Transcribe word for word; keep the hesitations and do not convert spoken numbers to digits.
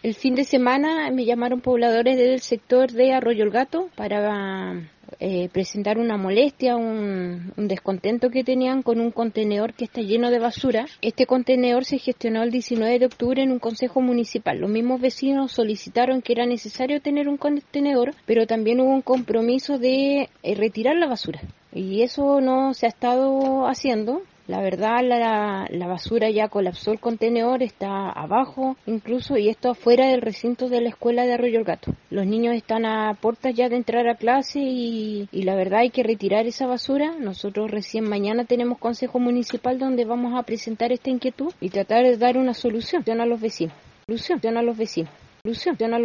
El fin de semana me llamaron pobladores del sector de Arroyo el Gato para eh, presentar una molestia, un, un descontento que tenían con un contenedor que está lleno de basura. Este contenedor se gestionó el diecinueve de octubre en un consejo municipal. Los mismos vecinos solicitaron que era necesario tener un contenedor, pero también hubo un compromiso de eh, retirar la basura. Y eso no se ha estado haciendo. La verdad, la, la basura ya colapsó el contenedor, está abajo incluso, y esto afuera del recinto de la escuela de Arroyo el Gato. Los niños están a puertas ya de entrar a clase y, y la verdad hay que retirar esa basura. Nosotros recién mañana tenemos consejo municipal donde vamos a presentar esta inquietud y tratar de dar una solución a los vecinos. Solución a los vecinos. Solución a los